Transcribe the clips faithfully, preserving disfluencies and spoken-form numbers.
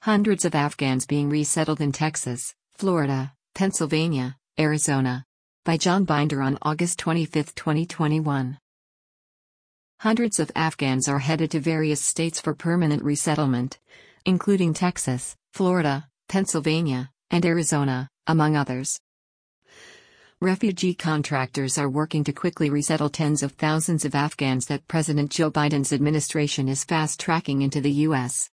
Hundreds of Afghans being resettled in Texas, Florida, Pennsylvania, Arizona. By John Binder on August twenty-fifth, twenty twenty-one. Hundreds of Afghans are headed to various states for permanent resettlement, including Texas, Florida, Pennsylvania, and Arizona, among others. Refugee contractors are working to quickly resettle tens of thousands of Afghans that President Joe Biden's administration is fast-tracking into the U S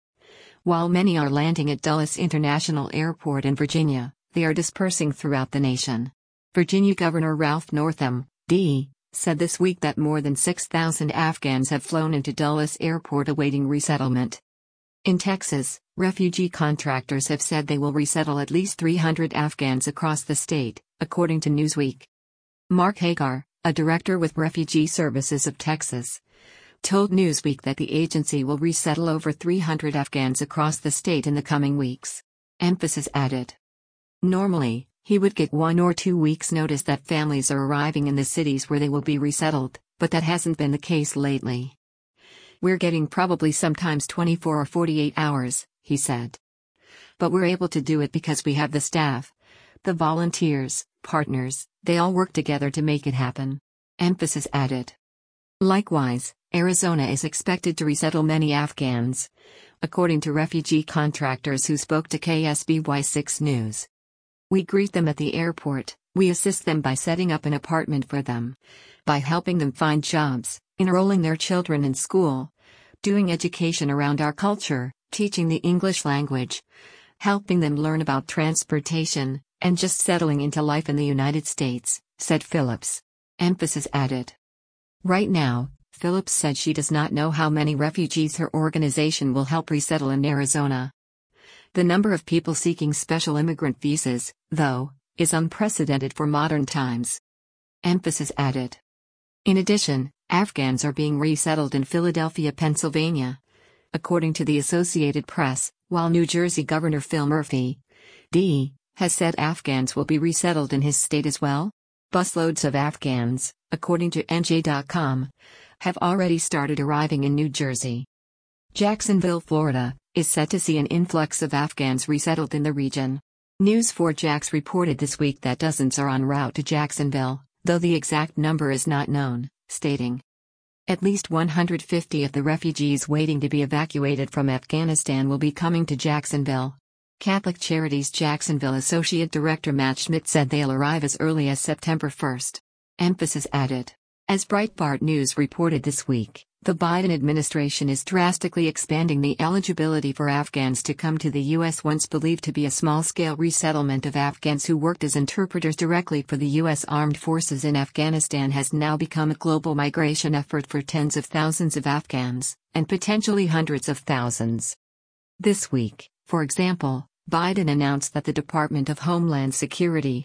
While many are landing at Dulles International Airport in Virginia, they are dispersing throughout the nation. Virginia Governor Ralph Northam, D, said this week that more than six thousand Afghans have flown into Dulles Airport awaiting resettlement. In Texas, refugee contractors have said they will resettle at least three hundred Afghans across the state, according to Newsweek. Mark Hagar, a director with Refugee Services of Texas, told Newsweek that the agency will resettle over three hundred Afghans across the state in the coming weeks. Emphasis added. Normally, he would get one or two weeks' notice that families are arriving in the cities where they will be resettled, but that hasn't been the case lately. We're getting probably sometimes twenty-four or forty-eight hours, he said. But we're able to do it because we have the staff, the volunteers, partners, they all work together to make it happen. Emphasis added. Likewise, Arizona is expected to resettle many Afghans, according to refugee contractors who spoke to K S B Y six News. We greet them at the airport, we assist them by setting up an apartment for them, by helping them find jobs, enrolling their children in school, doing education around our culture, teaching the English language, helping them learn about transportation, and just settling into life in the United States, said Phillips. Emphasis added. Right now, Phillips said she does not know how many refugees her organization will help resettle in Arizona. The number of people seeking special immigrant visas, though, is unprecedented for modern times. Emphasis added. In addition, Afghans are being resettled in Philadelphia, Pennsylvania. According to the Associated Press, while New Jersey Governor Phil Murphy, D, has said Afghans will be resettled in his state as well. Busloads of Afghans, according to N J dot com, have already started arriving in New Jersey. Jacksonville, Florida, is set to see an influx of Afghans resettled in the region. News four Jax reported this week that dozens are en route to Jacksonville, though the exact number is not known, stating, at least one hundred fifty of the refugees waiting to be evacuated from Afghanistan will be coming to Jacksonville. Catholic Charities Jacksonville Associate Director Matt Schmidt said they'll arrive as early as September first. Emphasis added. As Breitbart News reported this week, the Biden administration is drastically expanding the eligibility for Afghans to come to the U S Once believed to be a small-scale resettlement of Afghans who worked as interpreters directly for the U S Armed Forces in Afghanistan has now become a global migration effort for tens of thousands of Afghans, and potentially hundreds of thousands. This week, for example, Biden announced that the Department of Homeland Security,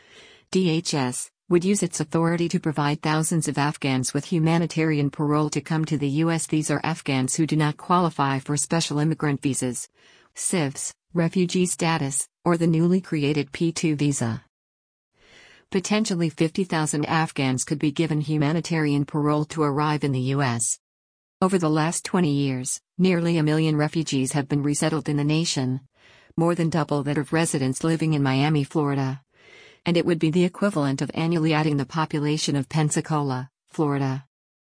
D H S, would use its authority to provide thousands of Afghans with humanitarian parole to come to the U S These are Afghans who do not qualify for special immigrant visas, S I Vs, refugee status, or the newly created P two visa. Potentially fifty thousand Afghans could be given humanitarian parole to arrive in the U S Over the last twenty years, nearly a million refugees have been resettled in the nation, more than double that of residents living in Miami, Florida. And it would be the equivalent of annually adding the population of Pensacola, Florida.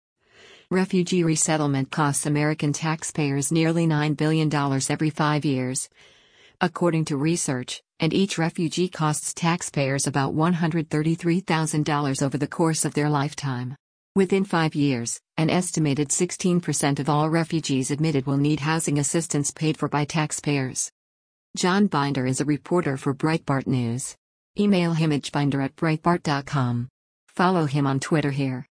Refugee resettlement costs American taxpayers nearly nine billion dollars every five years, according to research, and each refugee costs taxpayers about one hundred thirty-three thousand dollars over the course of their lifetime. Within five years, an estimated sixteen percent of all refugees admitted will need housing assistance paid for by taxpayers. John Binder is a reporter for Breitbart News. Email him at binder at breitbart dot com. Follow him on Twitter here.